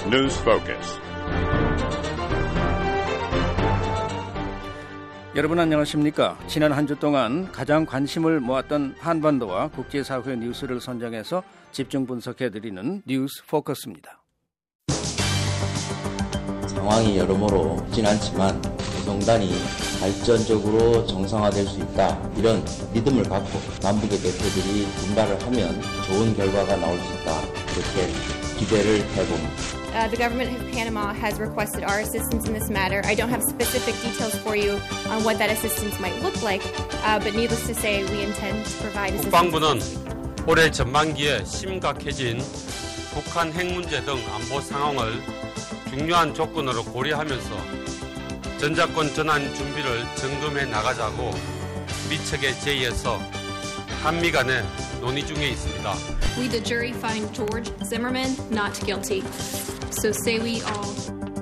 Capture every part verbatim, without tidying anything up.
News Focus. 여러분 안녕하십니까? 지난 한 주 동안 가장 관심을 모았던 한반도와 국제사회 뉴스를 선정해서 집중 분석해드리는 뉴스 포커스입니다. 상황이 여러모로 쉽진 않지만 개성단이 발전적으로 정상화될 수 있다. 이런 믿음을 갖고 남북의 대표들이 분발을 하면 좋은 결과가 나올 수 있다. 이렇게 기대를 해봅니다. Uh, the government of Panama has requested our assistance in this matter. I don't have specific details for you on what that assistance might look like, uh, but needless to say, we intend to provide assistance. 국방부는 올해 전반기에 심각해진 북한 핵 문제 등 안보 상황을 중요한 조건으로 고려하면서 전작권 전환 준비를 점검해 나가자고 미측에 제의해서 한미 간에 논의 중에 있습니다. We the jury find George Zimmerman not guilty. So say we all.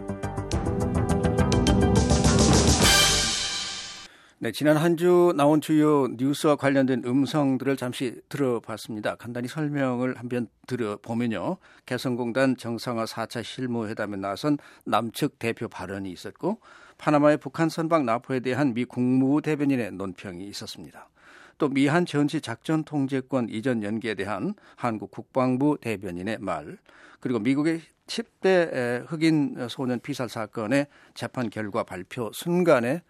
네, 지난 한 주 나온 주요 뉴스와 관련된 음성들을 잠시 들어봤습니다. 간단히 설명을 한번 들어보면요. 개성공단 정상화 사 차 실무회담에 나선 남측 대표 발언이 있었고 파나마의 북한 선박 납포에 대한 미 국무부 대변인의 논평이 있었습니다. 또 미한 전시 작전 통제권 이전 연기에 대한 한국 국방부 대변인의 말, 그리고 미국의 십 대 흑인 소년 피살 사건의 재판 결과 발표 순간의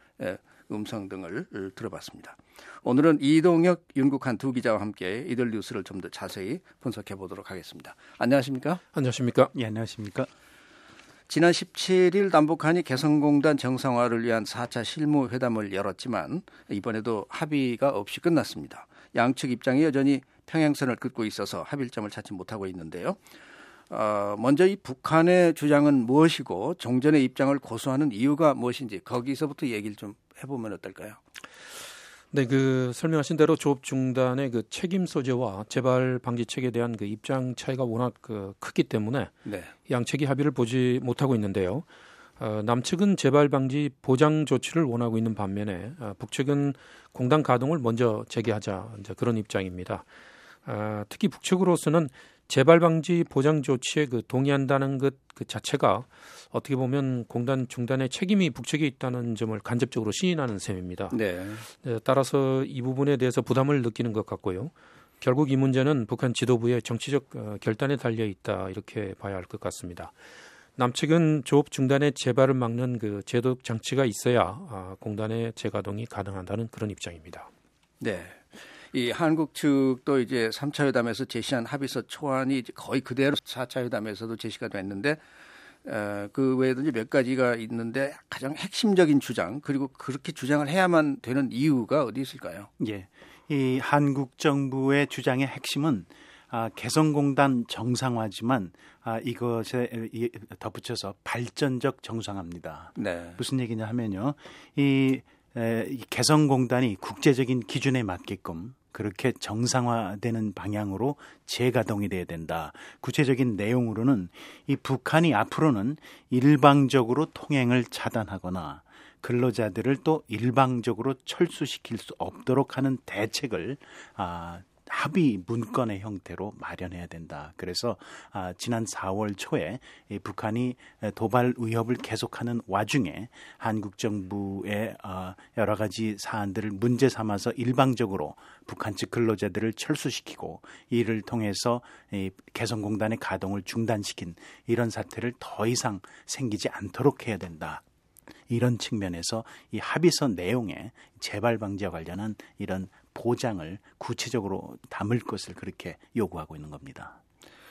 음성 등을 들어봤습니다. 오늘은 이동혁, 윤국한 두 기자와 함께 이들 뉴스를 좀 더 자세히 분석해 보도록 하겠습니다. 안녕하십니까? 안녕하십니까? 예, 안녕하십니까? 지난 십칠 일 남북한이 개성공단 정상화를 위한 사 차 실무회담을 열었지만 이번에도 합의가 없이 끝났습니다. 양측 입장이 여전히 평행선을 긋고 있어서 합의점을 찾지 못하고 있는데요. 어, 먼저 이 북한의 주장은 무엇이고 종전의 입장을 고수하는 이유가 무엇인지 거기서부터 얘기를 좀 해보면 어떨까요? 네, 그 설명하신 대로 조업 중단의 그 책임 소재와 재발 방지책에 대한 그 입장 차이가 워낙 그 크기 때문에 네. 양측이 합의를 보지 못하고 있는데요. 어, 남측은 재발 방지 보장 조치를 원하고 있는 반면에 어, 북측은 공단 가동을 먼저 재개하자 이제 그런 입장입니다. 어, 특히 북측으로서는 재발 방지 보장 조치에 그 동의한다는 것 그 자체가 어떻게 보면 공단 중단의 책임이 북측에 있다는 점을 간접적으로 시인하는 셈입니다. 네. 네, 따라서 이 부분에 대해서 부담을 느끼는 것 같고요. 결국 이 문제는 북한 지도부의 정치적 어, 결단에 달려 있다 이렇게 봐야 할 것 같습니다. 남측은 조업 중단의 재발을 막는 그 제도적 장치가 있어야 아, 공단의 재가동이 가능하다는 그런 입장입니다. 네. 이 한국 측도 이제 삼 차 회담에서 제시한 합의서 초안이 거의 그대로 사 차 회담에서도 제시가 됐는데 어, 그 외에도 이제 몇 가지가 있는데 가장 핵심적인 주장 그리고 그렇게 주장을 해야만 되는 이유가 어디 있을까요? 예, 이 한국 정부의 주장의 핵심은 아, 개성공단 정상화지만 아, 이것에 이, 덧붙여서 발전적 정상화입니다. 네. 무슨 얘기냐 하면요, 이, 에, 이 개성공단이 국제적인 기준에 맞게끔 그렇게 정상화되는 방향으로 재가동이 돼야 된다. 구체적인 내용으로는 이 북한이 앞으로는 일방적으로 통행을 차단하거나 근로자들을 또 일방적으로 철수시킬 수 없도록 하는 대책을 아, 합의 문건의 형태로 마련해야 된다. 그래서 아, 지난 사월 초에 이 북한이 도발 위협을 계속하는 와중에 한국 정부의 아, 여러 가지 사안들을 문제 삼아서 일방적으로 북한 측 근로자들을 철수시키고 이를 통해서 이 개성공단의 가동을 중단시킨 이런 사태를 더 이상 생기지 않도록 해야 된다. 이런 측면에서 이 합의서 내용에 재발 방지와 관련한 이런 보장을 구체적으로 담을 것을 그렇게 요구하고 있는 겁니다.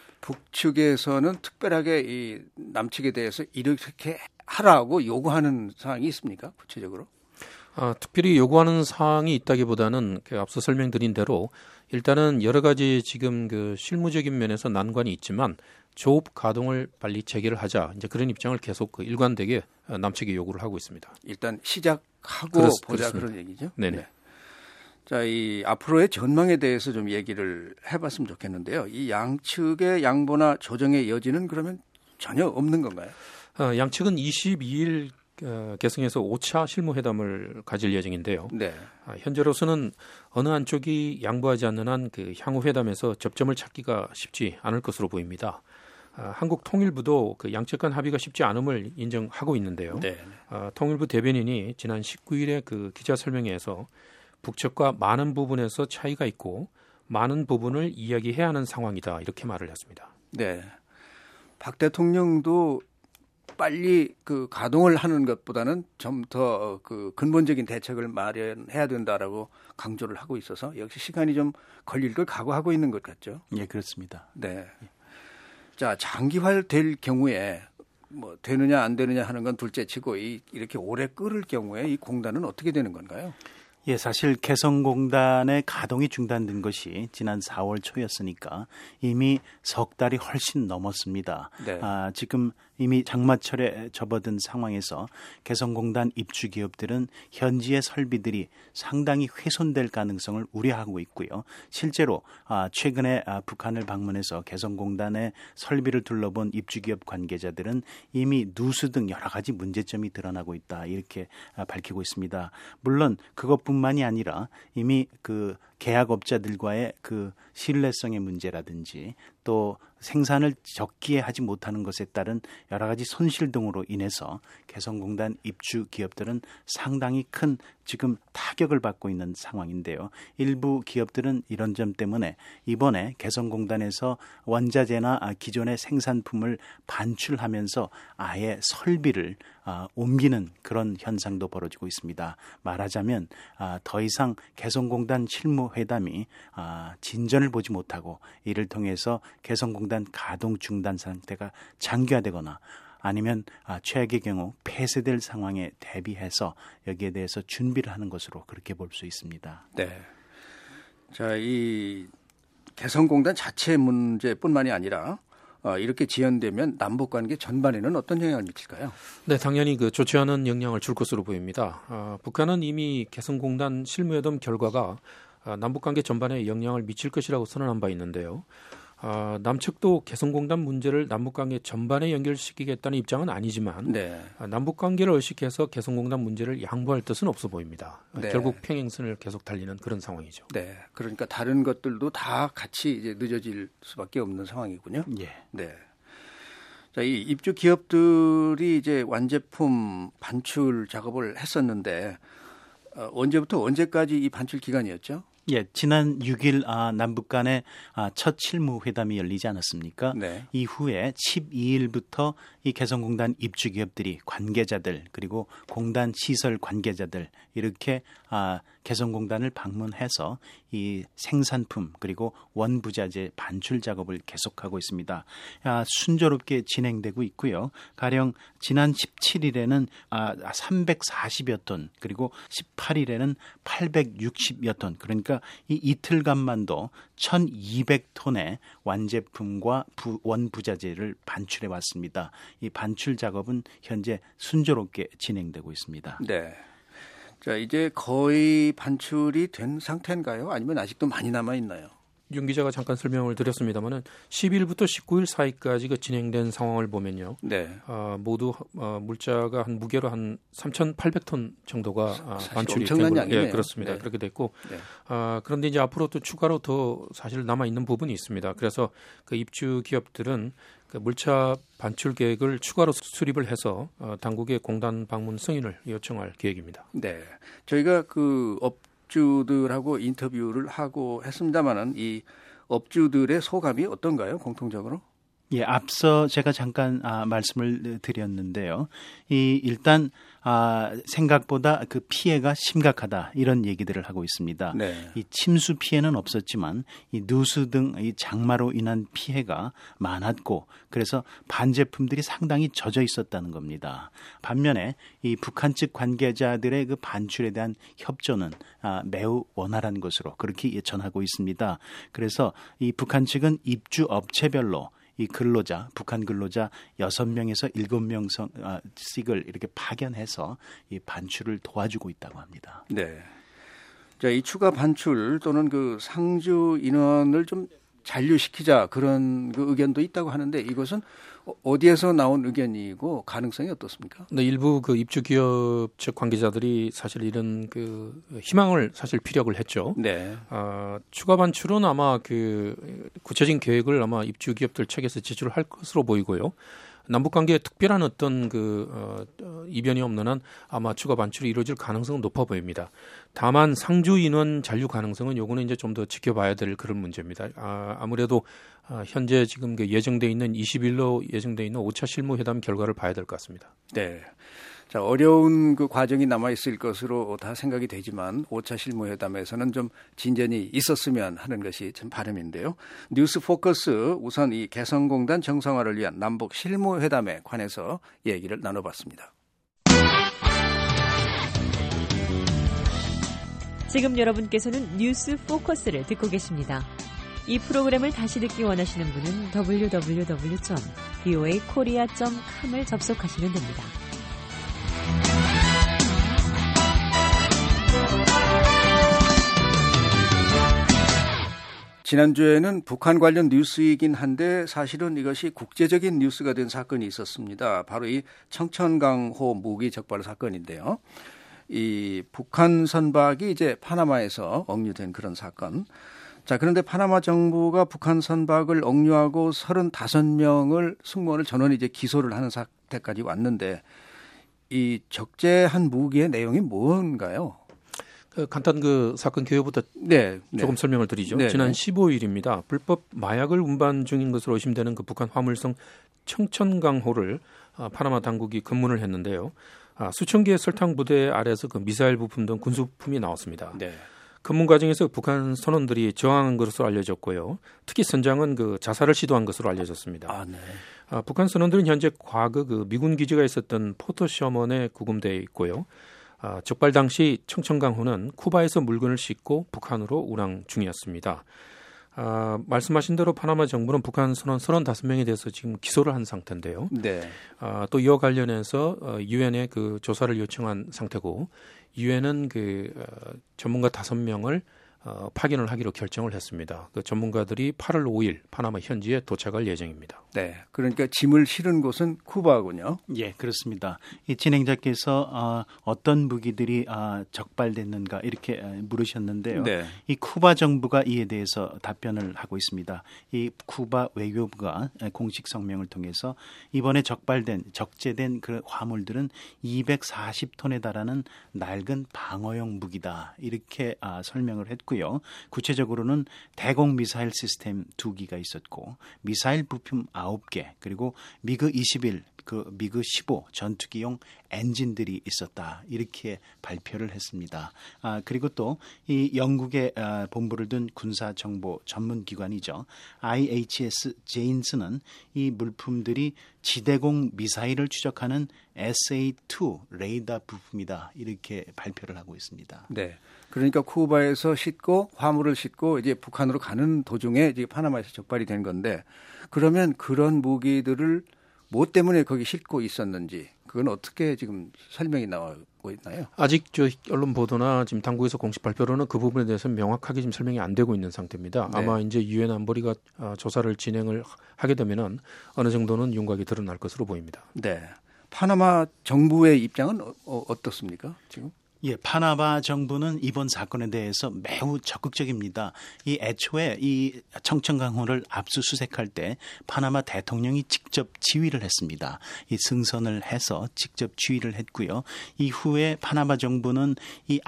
북측에서는 특별하게 이 남측에 대해서 이렇게 하라고 요구하는 사항이 있습니까? 구체적으로? 아, 특별히 요구하는 사항이 있다기보다는 그 앞서 설명드린 대로 일단은 여러 가지 지금 그 실무적인 면에서 난관이 있지만 조업 가동을 빨리 재개를 하자 이제 그런 입장을 계속 그 일관되게 남측이 요구를 하고 있습니다. 일단 시작하고 그렇, 보자 그렇습니다. 그런 얘기죠. 네네. 네. 자, 이 앞으로의 전망에 대해서 좀 얘기를 해봤으면 좋겠는데요. 이 양측의 양보나 조정의 여지는 그러면 전혀 없는 건가요? 어, 양측은 이십이 일 어, 개성에서 오 차 실무회담을 가질 예정인데요. 네. 아, 현재로서는 어느 한쪽이 양보하지 않는 한 그 향후 회담에서 접점을 찾기가 쉽지 않을 것으로 보입니다. 어, 한국 통일부도 그 양측 간 합의가 쉽지 않음을 인정하고 있는데요. 네. 어, 통일부 대변인이 지난 십구 일에 그 기자 설명회에서 북측과 많은 부분에서 차이가 있고 많은 부분을 이야기해야 하는 상황이다 이렇게 말을 했습니다. 네, 박 대통령도 빨리 그 가동을 하는 것보다는 좀 더 그 근본적인 대책을 마련해야 된다라고 강조를 하고 있어서 역시 시간이 좀 걸릴 걸 각오하고 있는 것 같죠. 예, 그렇습니다. 네. 자, 장기화될 경우에 뭐 되느냐 안 되느냐 하는 건 둘째치고 이, 이렇게 오래 끌을 경우에 이 공단은 어떻게 되는 건가요? 예, 사실 개성공단의 가동이 중단된 것이 지난 사월 초였으니까 이미 석 달이 훨씬 넘었습니다. 네. 아, 지금 이미 장마철에 접어든 상황에서 개성공단 입주 기업들은 현지의 설비들이 상당히 훼손될 가능성을 우려하고 있고요. 실제로 아, 최근에 아, 북한을 방문해서 개성공단의 설비를 둘러본 입주 기업 관계자들은 이미 누수 등 여러 가지 문제점이 드러나고 있다 이렇게 아, 밝히고 있습니다. 물론 그것뿐 뿐만이 아니라 이미 그 계약업자들과의 그 신뢰성의 문제라든지 또 생산을 적기에 하지 못하는 것에 따른 여러 가지 손실 등으로 인해서 개성공단 입주 기업들은 상당히 큰 지금 타격을 받고 있는 상황인데요. 일부 기업들은 이런 점 때문에 이번에 개성공단에서 원자재나 기존의 생산품을 반출하면서 아예 설비를 옮기는 그런 현상도 벌어지고 있습니다. 말하자면 더 이상 개성공단 실무회담이 진전을 보지 못하고 이를 통해서 개성공단 가동 중단 상태가 장기화되거나 아니면 최악의 경우 폐쇄될 상황에 대비해서 여기에 대해서 준비를 하는 것으로 그렇게 볼 수 있습니다. 네. 자, 이 개성공단 자체 문제뿐만이 아니라 어, 이렇게 지연되면 남북 관계 전반에는 어떤 영향을 미칠까요? 네, 당연히 그 좋지 않은 영향을 줄 것으로 보입니다. 어, 북한은 이미 개성공단 실무회담 결과가 어, 남북 관계 전반에 영향을 미칠 것이라고 선언한 바 있는데요. 어, 남측도 개성공단 문제를 남북관계 전반에 연결시키겠다는 입장은 아니지만 네. 어, 남북관계를 의식해서 개성공단 문제를 양보할 뜻은 없어 보입니다. 네. 결국 평행선을 계속 달리는 그런 상황이죠. 네, 그러니까 다른 것들도 다 같이 이제 늦어질 수밖에 없는 상황이군요. 예. 네. 자, 이 입주 기업들이 이제 완제품 반출 작업을 했었는데 어, 언제부터 언제까지 이 반출 기간이었죠? 예, 지난 육 일 아, 남북 간의 아, 첫 실무 회담이 열리지 않았습니까? 네. 이후에 십이 일부터 이 개성공단 입주 기업들이 관계자들 그리고 공단 시설 관계자들 이렇게 아, 개성공단을 방문해서 이 생산품 그리고 원부자재 반출 작업을 계속하고 있습니다. 아, 순조롭게 진행되고 있고요. 가령 지난 십칠 일에는 아, 삼백사십여 톤 그리고 십팔 일에는 팔백육십여 톤 그러니까 이 이틀간만도 천이백 톤의 완제품과 부, 원부자재를 반출해 왔습니다. 이 반출 작업은 현재 순조롭게 진행되고 있습니다. 네. 자, 이제 거의 반출이 된 상태인가요? 아니면 아직도 많이 남아 있나요? 윤 기자가 잠깐 설명을 드렸습니다만은 십 일부터 십구 일 사이까지 그 진행된 상황을 보면요. 네. 어, 모두 어, 물자가 한 무게로 한 삼천팔백 톤 정도가 어, 반출이 된 걸로 예, 그렇습니다. 네. 그렇게 됐고 네. 어, 그런데 이제 앞으로 또 추가로 더 사실 남아 있는 부분이 있습니다. 그래서 그 입주 기업들은 그 물차 반출 계획을 추가로 수립을 해서 어, 당국의 공단 방문 승인을 요청할 계획입니다. 네. 저희가 그 업 업주들하고 인터뷰를 하고 했습니다만은 이 업주들의 소감이 어떤가요? 공통적으로? 예, 앞서 제가 잠깐 아, 말씀을 드렸는데요. 이 일단 아, 생각보다 그 피해가 심각하다 이런 얘기들을 하고 있습니다. 네. 이 침수 피해는 없었지만 이 누수 등 이 장마로 인한 피해가 많았고 그래서 반제품들이 상당히 젖어 있었다는 겁니다. 반면에 이 북한 측 관계자들의 그 반출에 대한 협조는 아, 매우 원활한 것으로 그렇게 전하고 있습니다. 그래서 이 북한 측은 입주 업체별로 이 근로자, 북한 근로자 여섯 명에서 일곱 명씩을 이렇게 파견해서 이 반출을 도와주고 있다고 합니다. 네. 자, 이 추가 반출 또는 그 상주 인원을 좀 잔류시키자 그런 그 의견도 있다고 하는데 이것은 어디에서 나온 의견이고 가능성이 어떻습니까? 네, 일부 그 입주 기업 측 관계자들이 사실 이런 그 희망을 사실 피력을 했죠. 네. 아, 추가 반출은 아마 그 구체적인 계획을 아마 입주 기업들 측에서 제출을 할 것으로 보이고요. 남북 관계에 특별한 어떤 그 어, 이변이 없는 한 아마 추가 반출이 이루어질 가능성은 높아 보입니다. 다만 상주 인원 잔류 가능성은 요거는 이제 좀 더 지켜봐야 될 그런 문제입니다. 아, 아무래도 아, 현재 지금 그 예정돼 있는 이십 일로 예정돼 있는 오 차 실무회담 결과를 봐야 될 것 같습니다. 네. 자, 어려운 그 과정이 남아 있을 것으로 다 생각이 되지만 오 차 실무회담에서는 좀 진전이 있었으면 하는 것이 참 바람인데요. 뉴스 포커스 우선 이 개성공단 정상화를 위한 남북 실무회담에 관해서 얘기를 나눠봤습니다. 지금 여러분께서는 뉴스 포커스를 듣고 계십니다. 이 프로그램을 다시 듣기 원하시는 분은 더블유 더블유 더블유 점 브이오에이 코리아 점 컴을 접속하시면 됩니다. 지난주에는 북한 관련 뉴스이긴 한데 사실은 이것이 국제적인 뉴스가 된 사건이 있었습니다. 바로 이 청천강호 무기 적발 사건인데요. 이 북한 선박이 이제 파나마에서 억류된 그런 사건. 자, 그런데 파나마 정부가 북한 선박을 억류하고 서른다섯 명을 승무원을 전원 이제 기소를 하는 사태까지 왔는데 이 적재한 무기의 내용이 뭔가요? 그 간단 그 사건 개요부터 네, 조금 네. 설명을 드리죠. 네, 지난 십오 일입니다. 불법 마약을 운반 중인 것으로 의심되는 그 북한 화물선 청천강호를 파나마 당국이 검문을 했는데요. 수천 개의 설탕 부대 아래에서 그 미사일 부품 등 군수품이 나왔습니다. 네. 검문 과정에서 북한 선원들이 저항한 것으로 알려졌고요. 특히 선장은 그 자살을 시도한 것으로 알려졌습니다. 아, 네. 아, 북한 선원들은 현재 과거 그 미군 기지가 있었던 포트 셔먼에 구금되어 있고요. 아, 적발 당시 청천강호는 쿠바에서 물건을 싣고 북한으로 운항 중이었습니다. 아, 말씀하신 대로 파나마 정부는 북한 선원 서른다섯 명에 대해서 지금 기소를 한 상태인데요. 네. 아, 또 이와 관련해서 유엔에 그 조사를 요청한 상태고 유엔은 그 어, 전문가 다섯 명을 어, 파견을 하기로 결정을 했습니다. 그 전문가들이 팔월 오일 파나마 현지에 도착할 예정입니다. 네, 그러니까 짐을 실은 곳은 쿠바군요. 예, 그렇습니다. 이 진행자께서 어, 어떤 무기들이 어, 적발됐는가 이렇게 물으셨는데요. 네. 이 쿠바 정부가 이에 대해서 답변을 하고 있습니다. 이 쿠바 외교부가 공식 성명을 통해서 이번에 적발된 적재된 그 화물들은 이백사십 톤에 달하는 낡은 방어용 무기다 이렇게 아, 설명을 했고요. 구체적으로는 대공 미사일 시스템 두 기가 있었고 미사일 부품 아홉 개 그리고 미그 이십일 그 미그 십오 전투기용 엔진들이 있었다 이렇게 발표를 했습니다. 아, 그리고 또 이 영국의 아, 본부를 둔 군사정보 전문기관이죠. 아이에이치에스 제인스는 이 물품들이 지대공 미사일을 추적하는 에스에이 투 레이더 부품이다 이렇게 발표를 하고 있습니다. 네, 그러니까 쿠바에서 싣고 화물을 싣고 이제 북한으로 가는 도중에 이제 파나마에서 적발이 된 건데 그러면 그런 무기들을 뭐 때문에 거기 싣고 있었는지 그건 어떻게 지금 설명이 나오고 있나요? 아직 저 언론 보도나 지금 당국에서 공식 발표로는 그 부분에 대해서 명확하게 지금 설명이 안 되고 있는 상태입니다. 네. 아마 이제 유엔 안보리가 조사를 진행을 하게 되면은 어느 정도는 윤곽이 드러날 것으로 보입니다. 네, 파나마 정부의 입장은 어, 어떻습니까 지금? 예, 파나마 정부는 이번 사건에 대해서 매우 적극적입니다. 이 애초에 이 청천강호를 압수수색할 때 파나마 대통령이 직접 지휘를 했습니다. 이 승선을 해서 직접 지휘를 했고요. 이후에 파나마 정부는 이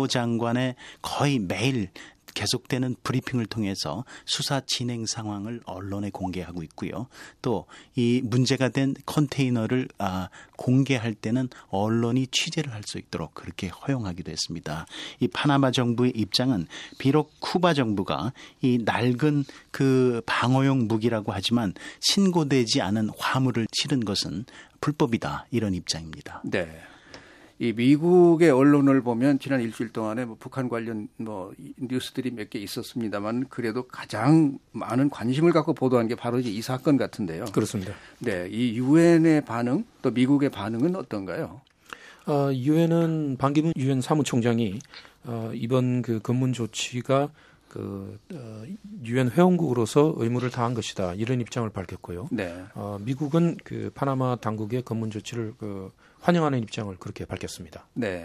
안보장관의 거의 매일 계속되는 브리핑을 통해서 수사 진행 상황을 언론에 공개하고 있고요. 또 이 문제가 된 컨테이너를 아, 공개할 때는 언론이 취재를 할 수 있도록 그렇게 허용하기도 했습니다. 이 파나마 정부의 입장은 비록 쿠바 정부가 이 낡은 그 방어용 무기라고 하지만 신고되지 않은 화물을 실은 것은 불법이다 이런 입장입니다. 네. 이 미국의 언론을 보면 지난 일주일 동안에 뭐 북한 관련 뭐 뉴스들이 몇 개 있었습니다만 그래도 가장 많은 관심을 갖고 보도한 게 바로 이제 이 사건 같은데요. 그렇습니다. 네, 이 유엔의 반응 또 미국의 반응은 어떤가요? 어, 유엔은 반기문 유엔 사무총장이 어, 이번 그 검문 조치가 그 유엔 회원국으로서 의무를 다한 것이다 이런 입장을 밝혔고요. 네. 어, 미국은 그 파나마 당국의 검문 조치를 그 환영하는 입장을 그렇게 밝혔습니다. 네.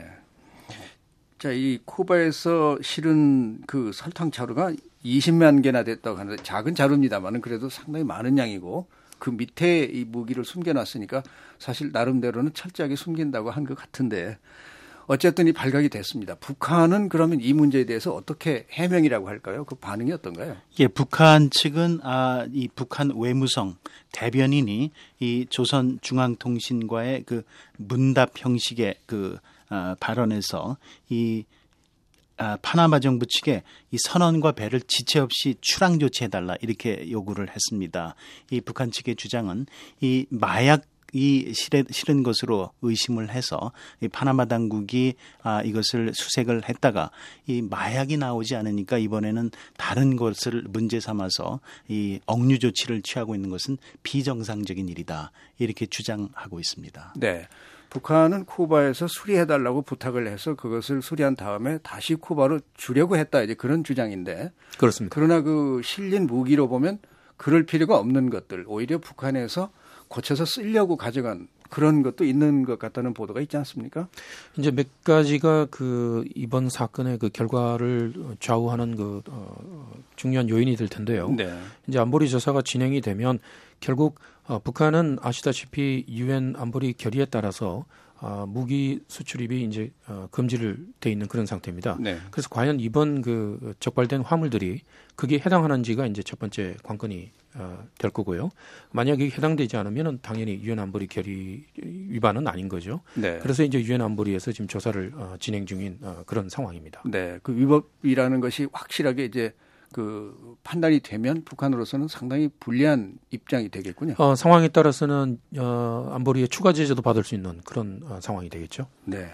자, 이 쿠바에서 실은 그 설탕 자루가 이십만 개나 됐다고 하는데 작은 자루입니다만은 그래도 상당히 많은 양이고 그 밑에 이 무기를 숨겨놨으니까 사실 나름대로는 철저하게 숨긴다고 한 것 같은데. 어쨌든 이 발각이 됐습니다. 북한은 그러면 이 문제에 대해서 어떻게 해명이라고 할까요? 그 반응이 어떤가요? 예, 북한 측은 아, 이 북한 외무성 대변인이 이 조선중앙통신과의 그 문답 형식의 그 아, 발언에서 이 아, 파나마 정부 측에 이 선원과 배를 지체 없이 출항 조치해달라 이렇게 요구를 했습니다. 이 북한 측의 주장은 이 마약 이 실은 것으로 의심을 해서 이 파나마 당국이 아, 이것을 수색을 했다가 이 마약이 나오지 않으니까 이번에는 다른 것을 문제 삼아서 이 억류 조치를 취하고 있는 것은 비정상적인 일이다 이렇게 주장하고 있습니다. 네, 북한은 쿠바에서 수리해달라고 부탁을 해서 그것을 수리한 다음에 다시 쿠바로 주려고 했다 이제 그런 주장인데 그렇습니다. 그러나 그 실린 무기로 보면 그럴 필요가 없는 것들 오히려 북한에서 고쳐서 쓰려고 가져간 그런 것도 있는 것 같다는 보도가 있지 않습니까? 이제 몇 가지가 그 이번 사건의 그 결과를 좌우하는 그 어, 중요한 요인이 될 텐데요. 네. 이제 안보리 조사가 진행이 되면 결국 어, 북한은 아시다시피 유엔 안보리 결의에 따라서 어, 무기 수출입이 이제 어, 금지를 돼 있는 그런 상태입니다. 네. 그래서 과연 이번 그 적발된 화물들이 그게 해당하는지가 이제 첫 번째 관건이 어, 될 거고요. 만약에 해당되지 않으면은 당연히 유엔 안보리 결의 위반은 아닌 거죠. 네. 그래서 이제 유엔 안보리에서 지금 조사를 어, 진행 중인 어, 그런 상황입니다. 네, 그 위법이라는 것이 확실하게 이제 그 판단이 되면 북한으로서는 상당히 불리한 입장이 되겠군요. 어, 상황에 따라서는 어, 안보리의 추가 제재도 받을 수 있는 그런 어, 상황이 되겠죠. 네.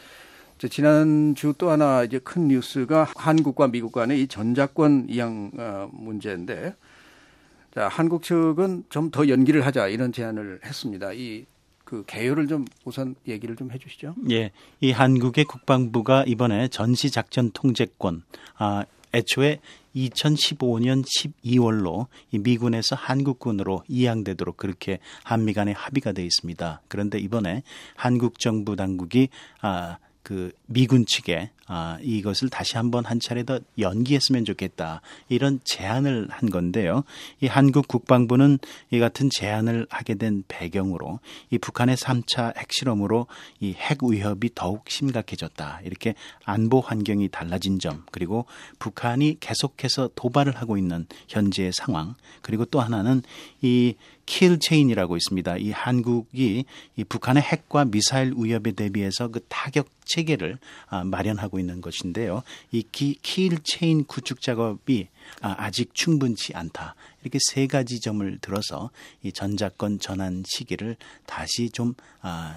지난주 또 하나 이제 큰 뉴스가 한국과 미국 간의 이 전자권 이양 어, 문제인데, 자, 한국 측은 좀 더 연기를 하자 이런 제안을 했습니다. 이 그 개요를 좀 우선 얘기를 좀 해주시죠. 예, 이 한국의 국방부가 이번에 전시작전 통제권, 아, 애초에 이천십오 년 십이월로 이 미군에서 한국군으로 이양되도록 그렇게 한미 간에 합의가 되어 있습니다. 그런데 이번에 한국 정부 당국이 아, 그 미군 측에 아, 이것을 다시 한번 한 차례 더 연기했으면 좋겠다 이런 제안을 한 건데요. 이 한국 국방부는 이 같은 제안을 하게 된 배경으로 이 북한의 삼 차 핵실험으로 이 핵 위협이 더욱 심각해졌다 이렇게 안보 환경이 달라진 점 그리고 북한이 계속해서 도발을 하고 있는 현재의 상황 그리고 또 하나는 이 킬 체인이라고 있습니다. 이 한국이 이 북한의 핵과 미사일 위협에 대비해서 그 타격 체계를 아, 마련하고 있는 것인데요. 이 킬 체인 구축 작업이 아, 아직 충분치 않다. 이렇게 세 가지 점을 들어서 이 전자권 전환 시기를 다시 좀 아,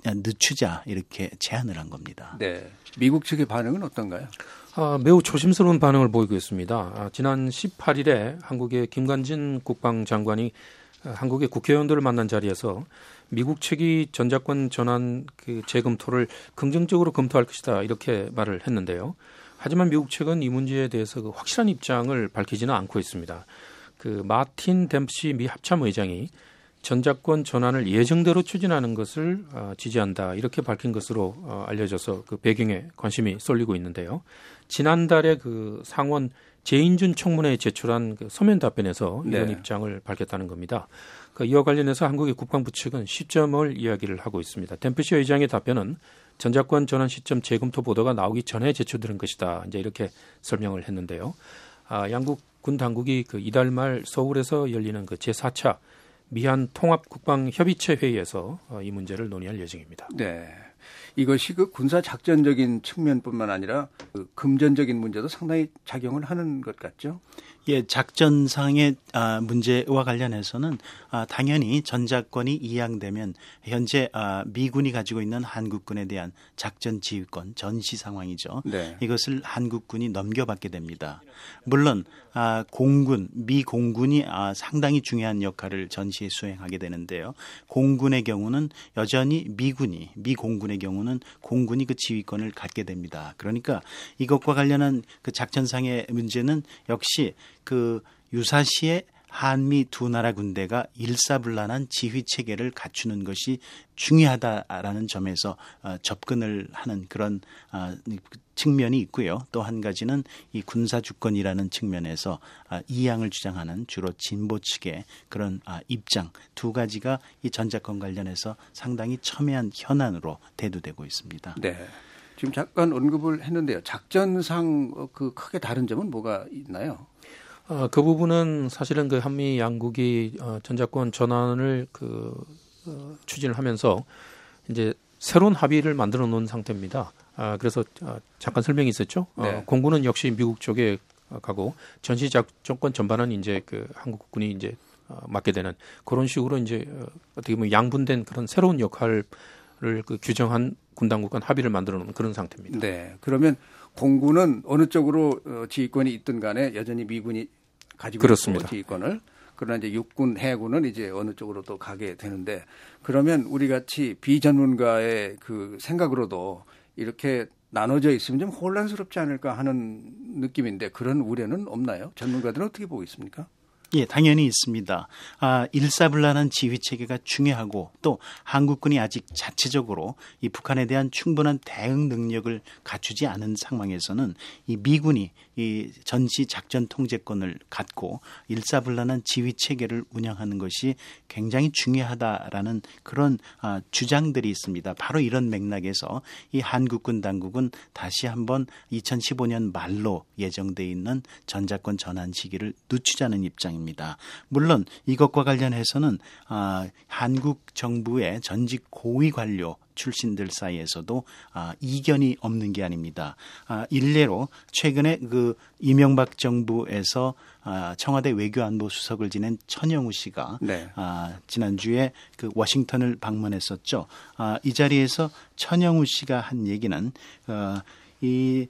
늦추자 이렇게 제안을 한 겁니다. 네, 미국 측의 반응은 어떤가요? 아, 매우 조심스러운 반응을 보이고 있습니다. 아, 지난 십팔 일에 한국의 김관진 국방장관이 한국의 국회의원들을 만난 자리에서 미국 측이 전자권 전환 그 재검토를 긍정적으로 검토할 것이다 이렇게 말을 했는데요. 하지만 미국 측은 이 문제에 대해서 그 확실한 입장을 밝히지는 않고 있습니다. 그 마틴 댐시 미 합참의장이 전자권 전환을 예정대로 추진하는 것을 지지한다 이렇게 밝힌 것으로 알려져서 그 배경에 관심이 쏠리고 있는데요. 지난달에 그 상원 제인준 청문회에 제출한 그 서면 답변에서 이런 네. 입장을 밝혔다는 겁니다. 그 이와 관련해서 한국의 국방부 측은 시점을 이야기를 하고 있습니다. 댐프시 의장의 답변은 전자권 전환 시점 재검토 보도가 나오기 전에 제출된 것이다. 이제 이렇게 설명을 했는데요. 아, 양국 군 당국이 그 이달 말 서울에서 열리는 그 제사 차 미한 통합 국방 협의체 회의에서 이 문제를 논의할 예정입니다. 네. 이것이 그 군사 작전적인 측면뿐만 아니라 그 금전적인 문제도 상당히 작용을 하는 것 같죠? 예, 작전상의 아, 문제와 관련해서는 아, 당연히 전자권이 이양되면 현재 아, 미군이 가지고 있는 한국군에 대한 작전 지휘권, 전시 상황이죠. 네. 이것을 한국군이 넘겨받게 됩니다. 물론 아, 공군, 미 공군이 아, 상당히 중요한 역할을 전시에 수행하게 되는데요. 공군의 경우는 여전히 미군이, 미 공군의 한국군의 경우는 공군이 그 지휘권을 갖게 됩니다. 그러니까 이것과 관련한 그 작전상의 문제는 역시 그 유사시에 한미 두 나라 군대가 일사불란한 지휘 체계를 갖추는 것이 중요하다라는 점에서 접근을 하는 그런 측면이 있고요. 또 한 가지는 이 군사 주권이라는 측면에서 이양을 주장하는 주로 진보 측의 그런 입장 두 가지가 이 전작권 관련해서 상당히 첨예한 현안으로 대두되고 있습니다. 네. 지금 잠깐 언급을 했는데요. 작전상 그 크게 다른 점은 뭐가 있나요? 어, 그 부분은 사실은 그 한미 양국이 어, 전작권 전환을 그 어, 추진을 하면서 이제 새로운 합의를 만들어 놓은 상태입니다. 아, 그래서 어, 잠깐 설명이 있었죠. 네. 어, 공군은 역시 미국 쪽에 가고 전시 작전권 전반은 이제 그 한국군이 이제 어, 맡게 되는 그런 식으로 이제 어, 어떻게 보면 양분된 그런 새로운 역할을 그 규정한 군당국 간 합의를 만들어 놓은 그런 상태입니다. 네. 그러면 공군은 어느 쪽으로 지휘권이 있든 간에 여전히 미군이 가지고 그렇습니다. 있고 지휘권을. 그러나 이제 육군, 해군은 이제 어느 쪽으로 또 가게 되는데 그러면 우리 같이 비전문가의 그 생각으로도 이렇게 나눠져 있으면 좀 혼란스럽지 않을까 하는 느낌인데 그런 우려는 없나요? 전문가들은 어떻게 보고 있습니까? 예, 당연히 있습니다. 아, 일사불란한 지휘 체계가 중요하고 또 한국군이 아직 자체적으로 이 북한에 대한 충분한 대응 능력을 갖추지 않은 상황에서는 이 미군이 이 전시 작전 통제권을 갖고 일사불란한 지휘 체계를 운영하는 것이 굉장히 중요하다라는 그런 아, 주장들이 있습니다. 바로 이런 맥락에서 이 한국군 당국은 다시 한번 이천십오 년 말로 예정돼 있는 전작권 전환 시기를 늦추자는 입장입니다. 물론 이것과 관련해서는 아, 한국 정부의 전직 고위 관료 출신들 사이에서도 아, 이견이 없는 게 아닙니다. 아, 일례로 최근에 그 이명박 정부에서 아, 청와대 외교안보 수석을 지낸 천영우 씨가 네. 아, 지난주에 그 워싱턴을 방문했었죠. 아, 이 자리에서 천영우 씨가 한 얘기는 어, 이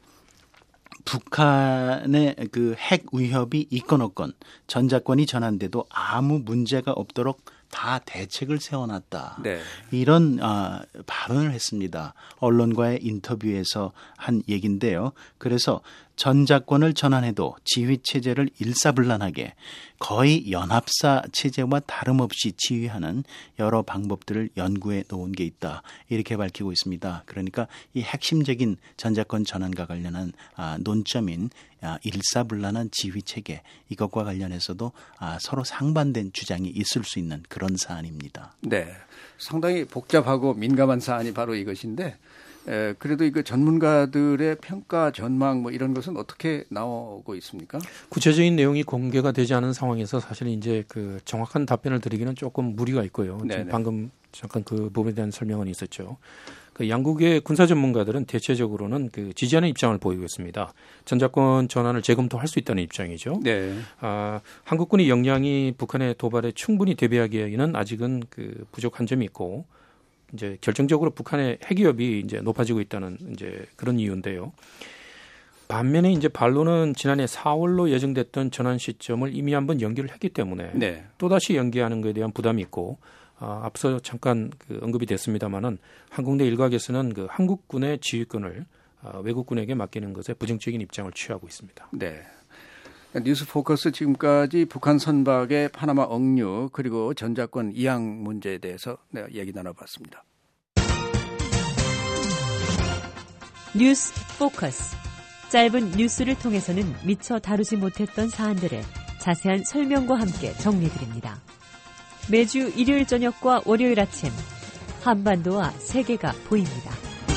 북한의 그 핵 위협이 있건 없건 전작권이 전환돼도 아무 문제가 없도록 다 대책을 세워놨다. 네. 이런 어, 발언을 했습니다. 언론과의 인터뷰에서 한 얘기인데요. 그래서 전작권을 전환해도 지휘체제를 일사불란하게 거의 연합사 체제와 다름없이 지휘하는 여러 방법들을 연구해 놓은 게 있다. 이렇게 밝히고 있습니다. 그러니까 이 핵심적인 전작권 전환과 관련한 아, 논점인 아, 일사불란한 지휘체계 이것과 관련해서도 아, 서로 상반된 주장이 있을 수 있는 그런 사안입니다. 네, 상당히 복잡하고 민감한 사안이 바로 이것인데 에, 그래도 이거 전문가들의 평가 전망 뭐 이런 것은 어떻게 나오고 있습니까? 구체적인 내용이 공개가 되지 않은 상황에서 사실 이제 그 정확한 답변을 드리기는 조금 무리가 있고요. 지금 방금 잠깐 그 부분에 대한 설명은 있었죠. 그 양국의 군사 전문가들은 대체적으로는 그 지지하는 입장을 보이고 있습니다. 전작권 전환을 재검토할 수 있다는 입장이죠. 네. 아, 한국군의 역량이 북한의 도발에 충분히 대비하기에는 아직은 그 부족한 점이 있고. 이제 결정적으로 북한의 핵 위협이 이제 높아지고 있다는 이제 그런 이유인데요. 반면에 이제 반론은 지난해 사월로 예정됐던 전환 시점을 이미 한번 연기를 했기 때문에 네. 또 다시 연기하는 것에 대한 부담이 있고 아, 앞서 잠깐 그 언급이 됐습니다만은 한국내 일각에서는 그 한국군의 지휘권을 아, 외국군에게 맡기는 것에 부정적인 입장을 취하고 있습니다. 네. 뉴스 포커스 지금까지 북한 선박의 파나마 억류 그리고 전작권 이양 문제에 대해서 내가 얘기 나눠봤습니다. 뉴스 포커스. 짧은 뉴스를 통해서는 미처 다루지 못했던 사안들을 자세한 설명과 함께 정리해드립니다. 매주 일요일 저녁과 월요일 아침 한반도와 세계가 보입니다.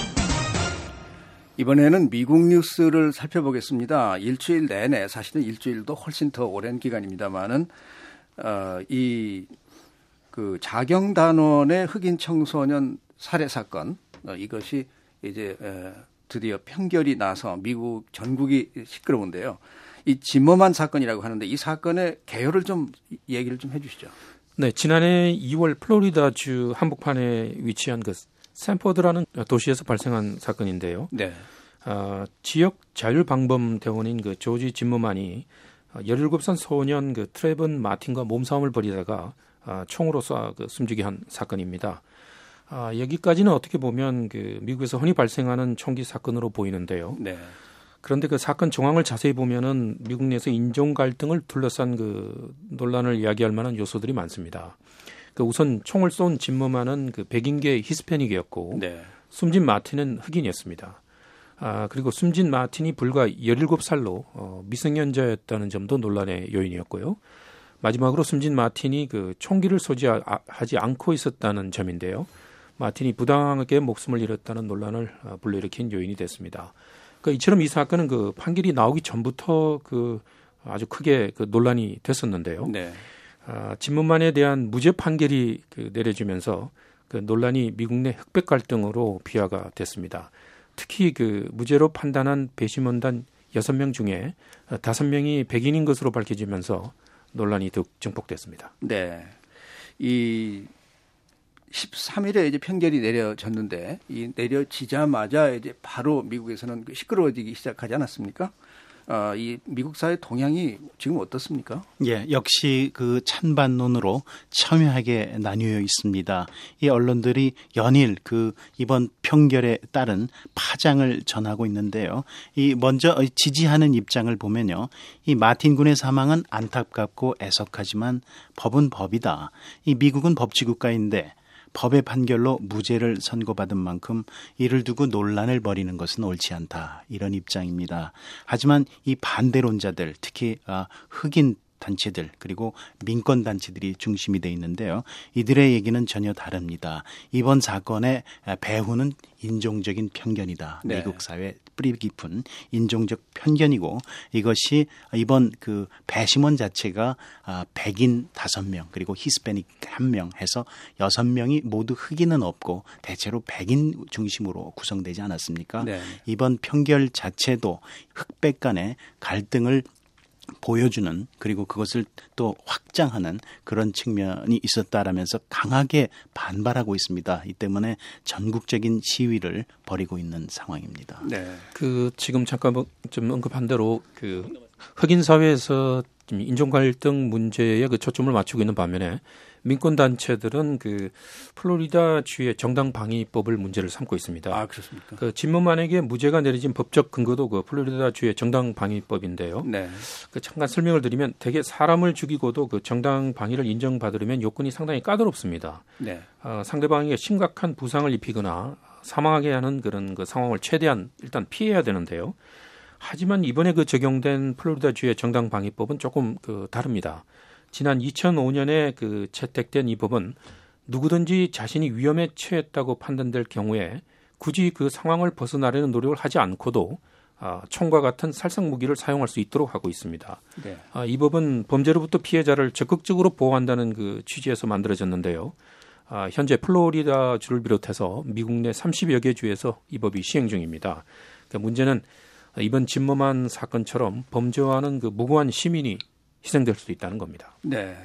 이번에는 미국 뉴스를 살펴보겠습니다. 일주일 내내 사실은 일주일도 훨씬 더 오랜 기간입니다만은 어, 이 그 자경단원의 흑인 청소년 살해 사건 어, 이것이 이제 에, 드디어 판결이 나서 미국 전국이 시끄러운데요. 이 지머만 사건이라고 하는데 이 사건의 개요를 좀 얘기를 좀 해주시죠. 네, 지난해 이월 플로리다주 한복판에 위치한 그 샌포드라는 도시에서 발생한 사건인데요. 네. 어, 지역 자율방범 대원인 그 조지 짐머만이 열일곱 살 소년 그 트레븐 마틴과 몸싸움을 벌이다가 어, 총으로 쏴 그 숨지게 한 사건입니다. 아, 여기까지는 어떻게 보면 그 미국에서 흔히 발생하는 총기 사건으로 보이는데요. 네. 그런데 그 사건 정황을 자세히 보면은 미국 내에서 인종 갈등을 둘러싼 그 논란을 이야기할 만한 요소들이 많습니다. 그 우선 총을 쏜 진범만은 그 백인계 히스패닉이었고 네. 숨진 마틴은 흑인이었습니다. 아, 그리고 숨진 마틴이 불과 열일곱 살로 어, 미성년자였다는 점도 논란의 요인이었고요. 마지막으로 숨진 마틴이 그 총기를 소지하지 않고 있었다는 점인데요. 마틴이 부당하게 목숨을 잃었다는 논란을 불러일으킨 요인이 됐습니다. 그러니까 이처럼 이 사건은 그 판결이 나오기 전부터 그 아주 크게 그 논란이 됐었는데요. 네. 아, 진범만에 대한 무죄 판결이 그 내려지면서 그 논란이 미국 내 흑백 갈등으로 비화가 됐습니다. 특히 그 무죄로 판단한 배심원단 여섯 명 중에 다섯 명이 백인인 것으로 밝혀지면서 논란이 더욱 증폭됐습니다. 네. 이 십삼 일에 이제 판결이 내려졌는데 이 내려지자마자 이제 바로 미국에서는 시끄러워지기 시작하지 않았습니까? 어, 이 미국 사회 동향이 지금 어떻습니까? 예, 역시 그 찬반론으로 첨예하게 나뉘어 있습니다. 이 언론들이 연일 그 이번 판결에 따른 파장을 전하고 있는데요. 이 먼저 지지하는 입장을 보면요, 이 마틴 군의 사망은 안타깝고 애석하지만 법은 법이다. 이 미국은 법치국가인데 법의 판결로 무죄를 선고받은 만큼 이를 두고 논란을 벌이는 것은 옳지 않다. 이런 입장입니다. 하지만 이 반대론자들, 특히 흑인 단체들 그리고 민권 단체들이 중심이 돼 있는데요. 이들의 얘기는 전혀 다릅니다. 이번 사건의 배후는 인종적인 편견이다. 네. 미국 사회 뿌리 깊은 인종적 편견이고 이것이 이번 그 배심원 자체가 백인 다섯 명 그리고 히스패닉 한 명 해서 여섯 명이 모두 흑인은 없고 대체로 백인 중심으로 구성되지 않았습니까? 네. 이번 판결 자체도 흑백 간의 갈등을 보여주는 그리고 그것을 또 확장하는 그런 측면이 있었다라면서 강하게 반발하고 있습니다. 이 때문에 전국적인 시위를 벌이고 있는 상황입니다. 네. 그 지금 잠깐 좀 언급한 대로 그 흑인 사회에서 인종 갈등 문제에 그 초점을 맞추고 있는 반면에 민권 단체들은 그 플로리다 주의 정당 방위법을 문제를 삼고 있습니다. 아, 그렇습니까? 그 진범만에게 무죄가 내려진 법적 근거도 그 플로리다 주의 정당 방위법인데요. 네. 그 잠깐 설명을 드리면 대개 사람을 죽이고도 그 정당 방위를 인정받으려면 요건이 상당히 까다롭습니다. 네. 어, 상대방에게 심각한 부상을 입히거나 사망하게 하는 그런 그 상황을 최대한 일단 피해야 되는데요. 하지만 이번에 그 적용된 플로리다 주의 정당 방위법은 조금 그 다릅니다. 지난 이천오 년에 그 채택된 이 법은 누구든지 자신이 위험에 처했다고 판단될 경우에 굳이 그 상황을 벗어나려는 노력을 하지 않고도 아, 총과 같은 살상 무기를 사용할 수 있도록 하고 있습니다. 네. 아, 이 법은 범죄로부터 피해자를 적극적으로 보호한다는 그 취지에서 만들어졌는데요. 아, 현재 플로리다 주를 비롯해서 미국 내 삼십여 개 주에서 이 법이 시행 중입니다. 그러니까 문제는 이번 진범만 사건처럼 범죄와는 그 무고한 시민이 희생될 수도 있다는 겁니다. 네.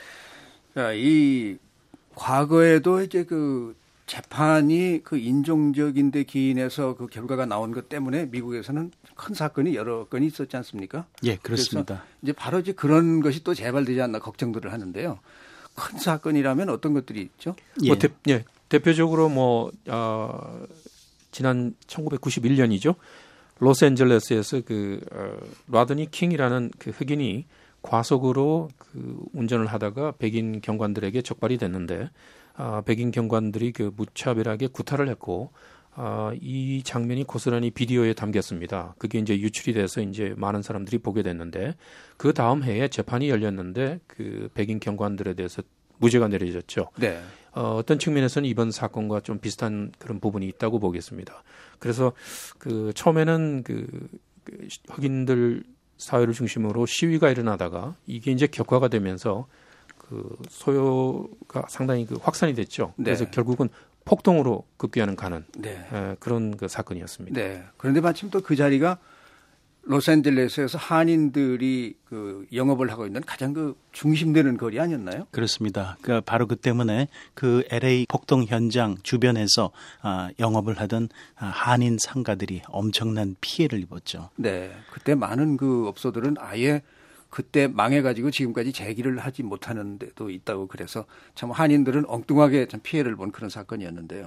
이 과거에도 이제 그 재판이 그 인종적인 데 기인해서 그 결과가 나온 것 때문에 미국에서는 큰 사건이 여러 건이 있었지 않습니까? 예, 그렇습니다. 이제 바로 이제 그런 것이 또 재발되지 않나 걱정들을 하는데요. 큰 사건이라면 어떤 것들이 있죠? 예. 뭐 대, 예, 대표적으로 뭐 어, 지난 천구백구십일 년이죠. 로스앤젤레스에서 그 어, 라드니 킹이라는 그 흑인이 과속으로 그 운전을 하다가 백인 경관들에게 적발이 됐는데 아, 백인 경관들이 그 무차별하게 구타를 했고 아, 이 장면이 고스란히 비디오에 담겼습니다. 그게 이제 유출이 돼서 이제 많은 사람들이 보게 됐는데 그 다음 해에 재판이 열렸는데 그 백인 경관들에 대해서 무죄가 내려졌죠. 네. 어, 어떤 측면에서는 이번 사건과 좀 비슷한 그런 부분이 있다고 보겠습니다. 그래서 그 처음에는 그, 그 흑인들 사회를 중심으로 시위가 일어나다가 이게 이제 격화가 되면서 그 소요가 상당히 그 확산이 됐죠. 네. 그래서 결국은 폭동으로 급기야는 가는 네. 에, 그런 그 사건이었습니다. 네. 그런데 마침 또 그 자리가 로스앤젤레스에서 한인들이 그 영업을 하고 있는 가장 그 중심되는 거리 아니었나요? 그렇습니다. 그러니까 바로 그 때문에 그 엘에이 폭동 현장 주변에서 아, 영업을 하던 한인 상가들이 엄청난 피해를 입었죠. 네, 그때 많은 그 업소들은 아예 그때 망해가지고 지금까지 재기를 하지 못하는 데도 있다고 그래서 참 한인들은 엉뚱하게 참 피해를 본 그런 사건이었는데요.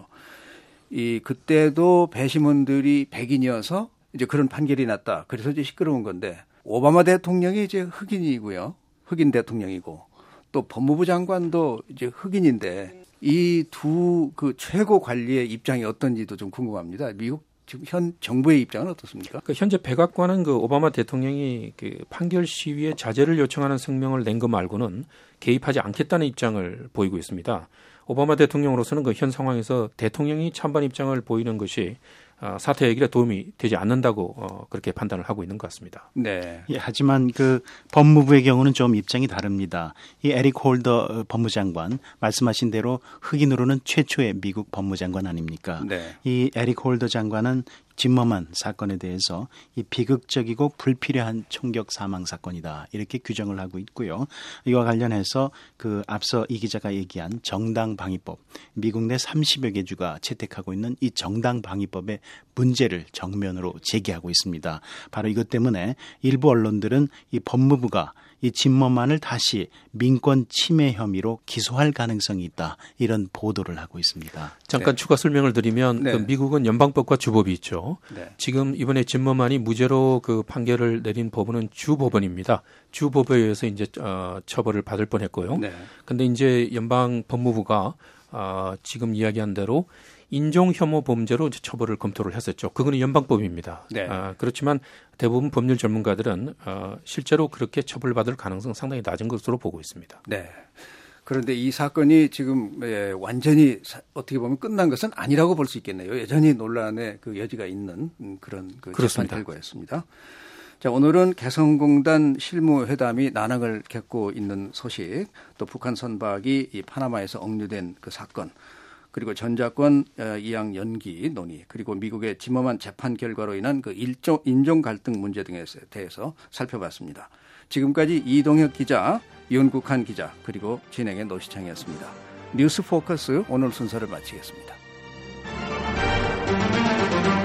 이 그때도 배심원들이 백인이어서 이제 그런 판결이 났다. 그래서 이제 시끄러운 건데 오바마 대통령이 이제 흑인이고요. 흑인 대통령이고 또 법무부 장관도 이제 흑인인데 이 두 그 최고 관리의 입장이 어떤지도 좀 궁금합니다. 미국 지금 현 정부의 입장은 어떻습니까? 그 현재 백악관은 그 오바마 대통령이 그 판결 시위에 자제를 요청하는声明을 낸 거 말고는 개입하지 않겠다는 입장을 보이고 있습니다. 오바마 대통령으로서는 그 현 상황에서 대통령이 찬반 입장을 보이는 것이 사태 해결에 도움이 되지 않는다고 그렇게 판단을 하고 있는 것 같습니다. 네. 예, 하지만 그 법무부의 경우는 좀 입장이 다릅니다. 이 에릭 홀더 법무장관 말씀하신 대로 흑인으로는 최초의 미국 법무장관 아닙니까? 네. 이 에릭 홀더 장관은 짐머만 사건에 대해서 이 비극적이고 불필요한 총격 사망 사건이다 이렇게 규정을 하고 있고요. 이와 관련해서 그 앞서 이 기자가 얘기한 정당방위법, 미국 내 삼십여 개 주가 채택하고 있는 이 정당방위법의 문제를 정면으로 제기하고 있습니다. 바로 이것 때문에 일부 언론들은 이 법무부가 이 짐머만을 다시 민권 침해 혐의로 기소할 가능성이 있다. 이런 보도를 하고 있습니다. 잠깐 네. 추가 설명을 드리면 네. 그 미국은 연방법과 주법이 있죠. 네. 지금 이번에 짐머만이 무죄로 그 판결을 내린 법원은 주법원입니다. 주법에 의해서 이제 어, 처벌을 받을 뻔했고요. 그런데 네. 이제 연방 법무부가 어, 지금 이야기한 대로 인종 혐오 범죄로 처벌을 검토를 했었죠. 그거는 연방법입니다. 네. 아, 그렇지만 대부분 법률 전문가들은 어, 실제로 그렇게 처벌받을 가능성 상당히 낮은 것으로 보고 있습니다. 네. 그런데 이 사건이 지금 예, 완전히 사, 어떻게 보면 끝난 것은 아니라고 볼 수 있겠네요. 여전히 논란의 그 여지가 있는 그런 그 재판 결과였습니다. 자, 오늘은 개성공단 실무회담이 난항을 겪고 있는 소식, 또 북한 선박이 이 파나마에서 억류된 그 사건, 그리고 전자권 이양 연기 논의, 그리고 미국의 짐머만 재판 결과로 인한 그 일종, 인종 갈등 문제 등에 대해서 살펴봤습니다. 지금까지 이동혁 기자, 윤국한 기자, 그리고 진행의 노시창이었습니다. 뉴스 포커스 오늘 순서를 마치겠습니다.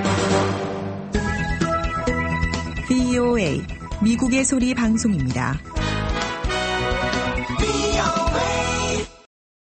브이오에이 미국의 소리 방송입니다.